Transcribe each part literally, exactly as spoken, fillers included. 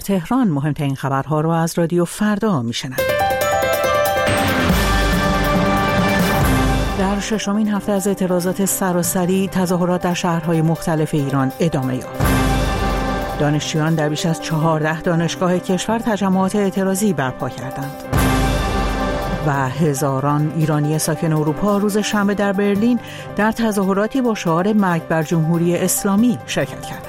تهران مهمترین خبرها را از رادیو فردا میشنوید. در ششمین هفته از اعتراضات سراسری، تظاهرات در شهرهای مختلف ایران ادامه یافت. دانشجویان در بیش از چهارده دانشگاه کشور تجمعات اعتراضی برپا کردند. و هزاران ایرانی ساکن اروپا روز شنبه در برلین در تظاهراتی با شعار مرگ بر جمهوری اسلامی شرکت کردند.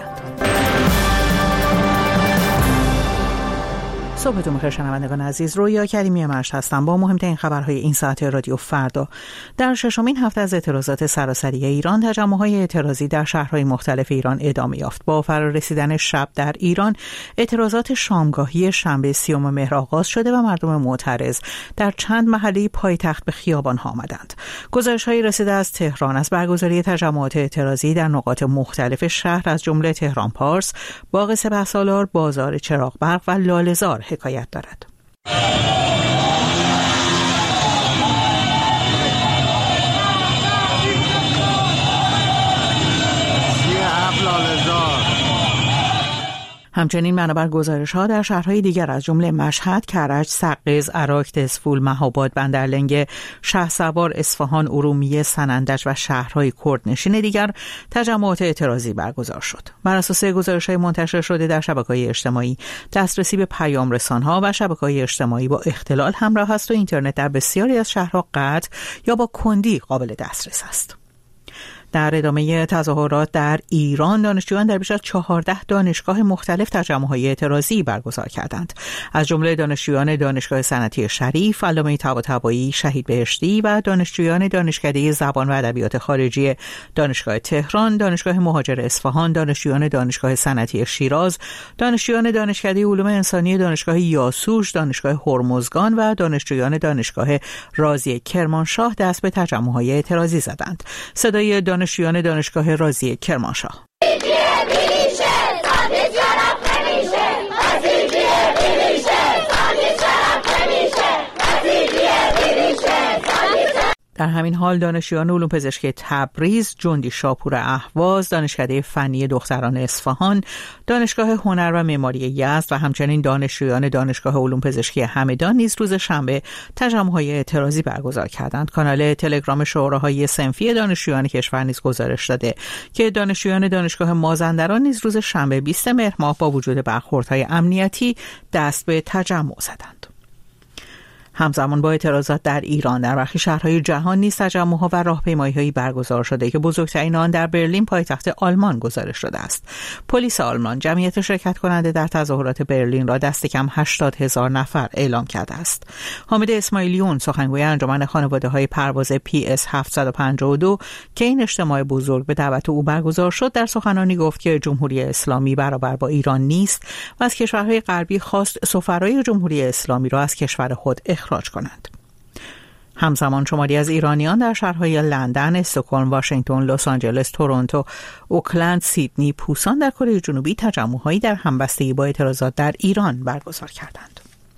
صبحتون بخیر شنوندگان عزیز، رویا کریمی مشت هستم با مهمترین خبرهای این ساعت رادیو فردا. در ششمین هفته از اعتراضات سراسری ایران، تجمع‌های اعتراضی در شهرهای مختلف ایران ادامه یافت. با فرارسیدن شب در ایران، اعتراضات شامگاهی شنبه سیوم مهر آغاز شده و مردم معترض در چند محله پایتخت به خیابان‌ها آمدند. گزارش‌هایی رسیده از تهران از برگزاری تجمعات اعتراضی در نقاط مختلف شهر از جمله تهران پارس، باغ سپهسالار، بازار چراغبرق و لاله‌زار حکایت دارد. همچنین بنابر گزارش‌ها در شهرهای دیگر از جمله مشهد، کرج، سقز، عراق، دسفول، مهاباد، بندرلنگ، شهسوار، اصفهان، ارومیه، سنندج و شهرهای کردنشین دیگر تجمعات اعتراضی برگزار شد. بر اساس گزارش‌های منتشر شده در شبکه‌های اجتماعی، دسترسی به پیام رسان‌ها و شبکه‌های اجتماعی با اختلال همراه است و اینترنت در بسیاری از شهرها قطع یا با کندی قابل دسترس است. در ادامه تظاهرات در ایران، دانشجویان در بیش از چهارده دانشگاه مختلف تجمع‌های اعتراضی برگزار کردند. از جمله دانشجویان دانشگاه صنعتی شریف، علامه طباطبایی، شهید بهشتی و دانشجویان دانشکده زبان و ادبیات خارجی دانشگاه تهران، دانشگاه مهاجر اصفهان، دانشجویان دانشگاه صنعتی شیراز، دانشجویان دانشکده علوم انسانی دانشگاه یاسوش، دانشگاه هرمزگان و دانشجویان دانشگاه رازی کرمانشاه دست به تجمع‌های اعتراضی زدند. صدای دانشجویان دانشگاه رازی کرمانشاه: در همین حال دانشجویان علوم پزشکی تبریز، جندی شاپور اهواز، دانشکده فنی دختران اصفهان، دانشگاه هنر و معماری یزد و همچنین دانشجویان دانشگاه علوم پزشکی همدان نیز روز شنبه تجمع‌های اعتراضی برگزار کردند. کانال تلگرام شوراهای صنفی دانشجویان کشور نیز گزارش داده که دانشجویان دانشگاه مازندران نیز روز شنبه بیستم مهر ماه با وجود برخوردهای امنیتی دست به تجمع زدند. همزمان با اعتراضات در ایران، در برخی شهرهای جهان نیز تجمع‌ها و راهپیمایی‌هایی برگزار شده که بزرگترین آن در برلین پایتخت آلمان گزارش شده است. پلیس آلمان جمعیت شرکت کننده در تظاهرات برلین را دست کم هشتاد هزار نفر اعلام کرده است. حامد اسماعیلیون، سخنگوی انجمن خانواده‌های پرواز پی اس هفتصد و پنجاه و دو که این اجتماع بزرگ به دعوت او برگزار شد، در سخنرانی گفت که جمهوری اسلامی برابر با ایران نیست و از کشورهای غربی خواست سفرای جمهوری اسلامی را از کشور خود اخراج کنند. همزمان شماری از ایرانیان در شهرهای لندن، استکهلم، واشنگتن، لس آنجلس، تورنتو، اوکلند، سیدنی، پوسان در کره جنوبی تجمع‌هایی در همبستگی با اعتراضات در ایران برگزار کردند.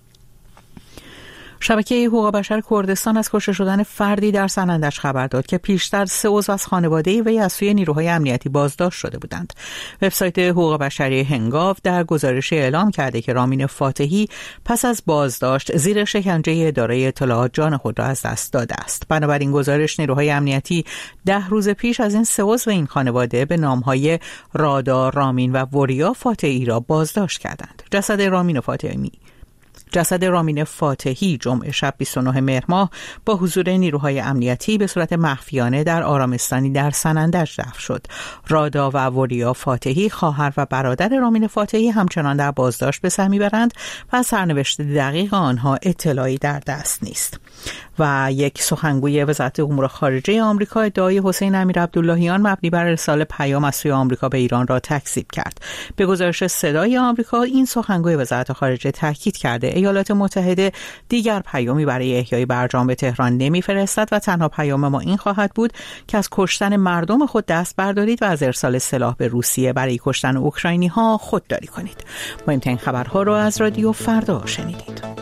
شبکه حقوق بشر کردستان از کشته شدن فردی در سنندج خبر داد که پیشتر سه عضو از خانواده وی از سوی نیروهای امنیتی بازداشت شده بودند. وبسایت حقوق بشری هنگاو در گزارش اعلام کرده که رامین فاتحی پس از بازداشت زیر شکنجه اداره اطلاعات جان خود را از دست داده است. بنابراین گزارش نیروهای امنیتی ده روز پیش از این سه عضو این خانواده به نامهای رادا، رامین و وریا فاتحی را بازداشت کردند. جسد رامین فاتحی جسد رامین فاتحی جمعه شب بیست و نه مهر ماه با حضور نیروهای امنیتی به صورت مخفیانه در آرامستانی در سنندج دفن شد. رادا و وریا فاتحی، خواهر و برادر رامین فاتحی، همچنان در بازداشت به سر میبرند و سرنوشت دقیق آنها اطلاعی در دست نیست. و یک سخنگوی وزارت امور خارجه آمریکا ادعای حسین امیرعبداللهیان مبنی بر ارسال پیام از سوی آمریکا به ایران را تکذیب کرد. به گزارش صدای آمریکا، این سخنگوی وزارت خارجه تاکید کرده ایالات متحده دیگر پیامی برای احیای برجام به تهران نمیفرستد و تنها پیام ما این خواهد بود که از کشتن مردم خود دست بردارید و از ارسال سلاح به روسیه برای کشتن اوکراینی ها خودداری کنید. مهمترین خبرها را از رادیو فردا شنیدید.